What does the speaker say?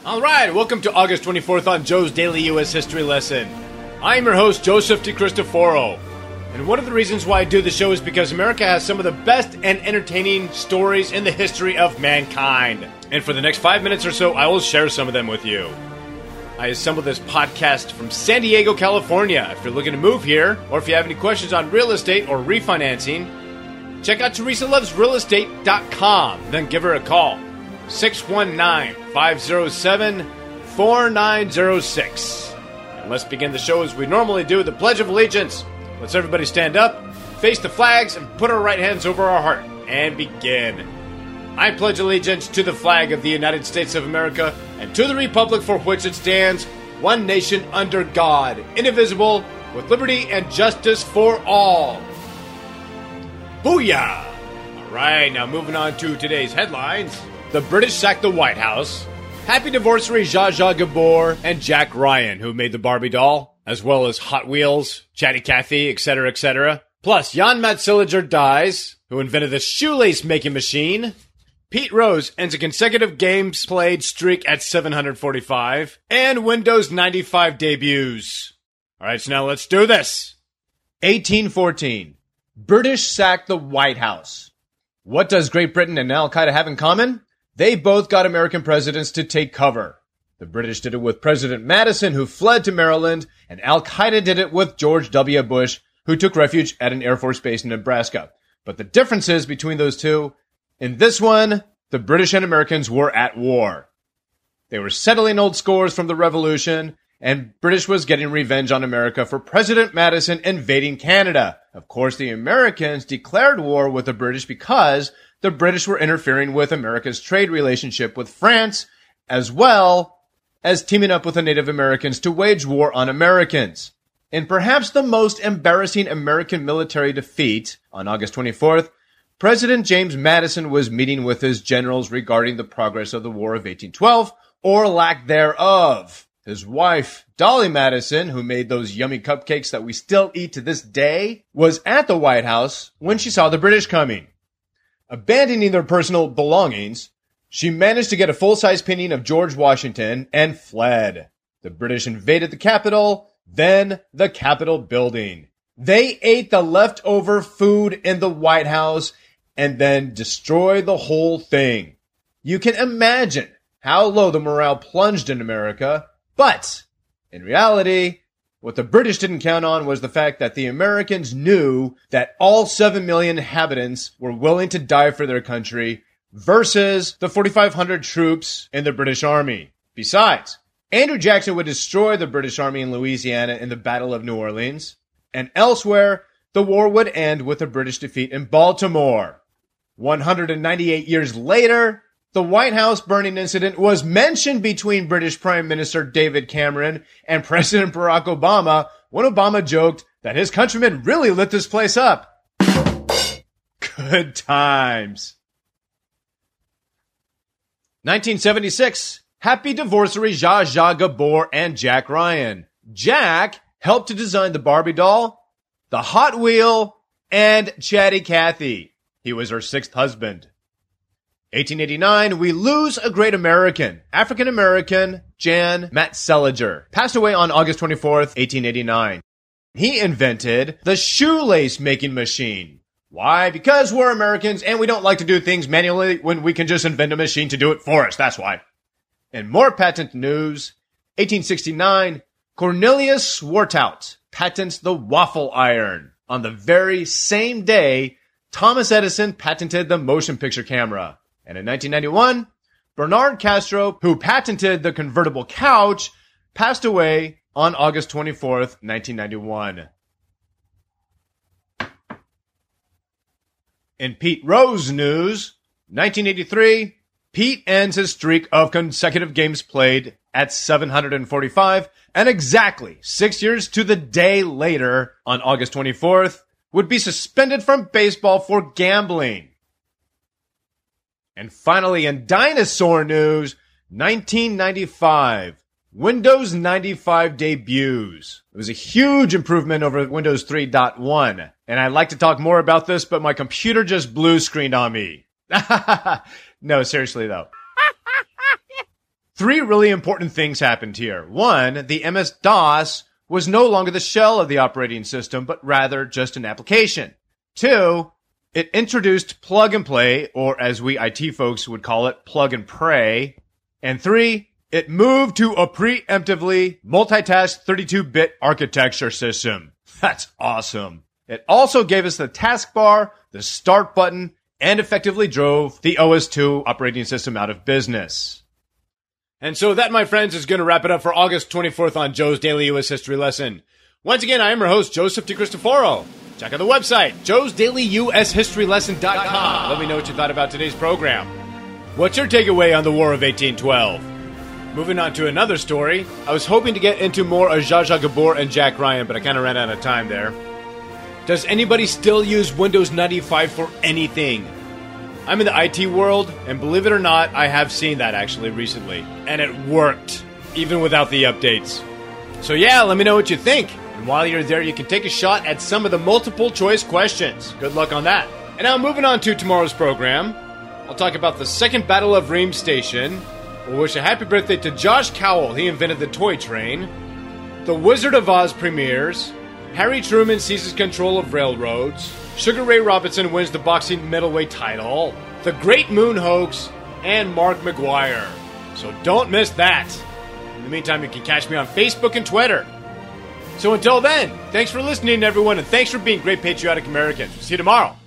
All right, welcome to August 24th on Joe's Daily U.S. History Lesson. I'm your host, Joseph DiCristoforo. And one of the reasons why I do the show is because America has some of the best and entertaining stories in the history of mankind. And for the next 5 minutes or so, I will share some of them with you. I assembled this podcast from San Diego, California. If you're looking to move here, or if you have any questions on real estate or refinancing, check out TeresaLovesRealEstate.com. Then give her a call. 619-507-4906. And let's begin the show as we normally do, the Pledge of Allegiance. Let's everybody stand up, face the flags, and put our right hands over our heart, and begin. I pledge allegiance to the flag of the United States of America and to the republic for which it stands, one nation under God, indivisible, with liberty and justice for all. Booyah! All right, now moving on to today's headlines. The British sacked the White House. Happy divorcee Zsa Zsa Gabor and Jack Ryan, who made the Barbie doll, as well as Hot Wheels, Chatty Cathy, etc., etc. Plus, Jan Matzeliger dies, who invented the shoelace-making machine. Pete Rose ends a consecutive games played streak at 745. And Windows 95 debuts. All right, so now let's do this. 1814. British sacked the White House. What does Great Britain and Al-Qaeda have in common? They both got American presidents to take cover. The British did it with President Madison, who fled to Maryland, and Al-Qaeda did it with George W. Bush, who took refuge at an Air Force base in Nebraska. But the differences between those two, in this one, the British and Americans were at war. They were settling old scores from the Revolution, and British was getting revenge on America for President Madison invading Canada. Of course, the Americans declared war with the British because the British were interfering with America's trade relationship with France, as well as teaming up with the Native Americans to wage war on Americans. In perhaps the most embarrassing American military defeat, on August 24th, President James Madison was meeting with his generals regarding the progress of the War of 1812, or lack thereof. His wife, Dolly Madison, who made those yummy cupcakes that we still eat to this day, was at the White House when she saw the British coming. Abandoning their personal belongings, she managed to get a full-size painting of George Washington and fled. The British invaded the Capitol, then the Capitol building. They ate the leftover food in the White House and then destroyed the whole thing. You can imagine how low the morale plunged in America, but in reality, what the British didn't count on was the fact that the Americans knew that all 7 million inhabitants were willing to die for their country versus the 4,500 troops in the British Army. Besides, Andrew Jackson would destroy the British Army in Louisiana in the Battle of New Orleans, and elsewhere, the war would end with a British defeat in Baltimore. 198 years later, the White House burning incident was mentioned between British Prime Minister David Cameron and President Barack Obama when Obama joked that his countrymen really lit this place up. Good times. 1976. Happy divorcee Zsa Zsa Gabor and Jack Ryan. Jack helped to design the Barbie doll, the Hot Wheel, and Chatty Cathy. He was her sixth husband. 1889, we lose a great American, African-American Jan Matzeliger, passed away on August 24th, 1889. He invented the shoelace-making machine. Why? Because we're Americans and we don't like to do things manually when we can just invent a machine to do it for us. That's why. And more patent news, 1869, Cornelius Swarthout patents the waffle iron. On the very same day, Thomas Edison patented the motion picture camera. And in 1991, Bernard Castro, who patented the convertible couch, passed away on August 24th, 1991. In Pete Rose news, 1983, Pete ends his streak of consecutive games played at 745, and exactly 6 years to the day later, on August 24th, would be suspended from baseball for gambling. And finally, in dinosaur news, 1995, Windows 95 debuts. It was a huge improvement over Windows 3.1. And I'd like to talk more about this, but my computer just blue screened on me. No, seriously though. Three really important things happened here. One, the MS-DOS was no longer the shell of the operating system, but rather just an application. Two, it introduced plug and play, or as we IT folks would call it, plug and pray. And three, it moved to a preemptively multitask 32-bit architecture system. That's awesome. It also gave us the taskbar, the start button, and effectively drove the OS/2 operating system out of business. And so that, my friends, is going to wrap it up for August 24th on Joe's Daily U.S. History Lesson. Once again, I am your host, Joseph DeCristoforo. Check out the website, joesdailyushistorylesson.com. Let me know what you thought about today's program. What's your takeaway on the War of 1812? Moving on to another story. I was hoping to get into more of Zsa Zsa Gabor and Jack Ryan, but I kind of ran out of time there. Does anybody still use Windows 95 for anything? I'm in the IT world, and believe it or not, I have seen that actually recently. And it worked, even without the updates. So yeah, let me know what you think. And while you're there, you can take a shot at some of the multiple choice questions. Good luck on that. And now moving on to tomorrow's program, I'll talk about the Second Battle of Reims Station. We'll wish a happy birthday to Josh Cowell. He invented the toy train. The Wizard of Oz premieres. Harry Truman seizes control of railroads. Sugar Ray Robinson wins the boxing middleweight title. The Great Moon Hoax. And Mark McGuire. So don't miss that. In the meantime, you can catch me on Facebook and Twitter. So until then, thanks for listening, everyone, and thanks for being great patriotic Americans. See you tomorrow.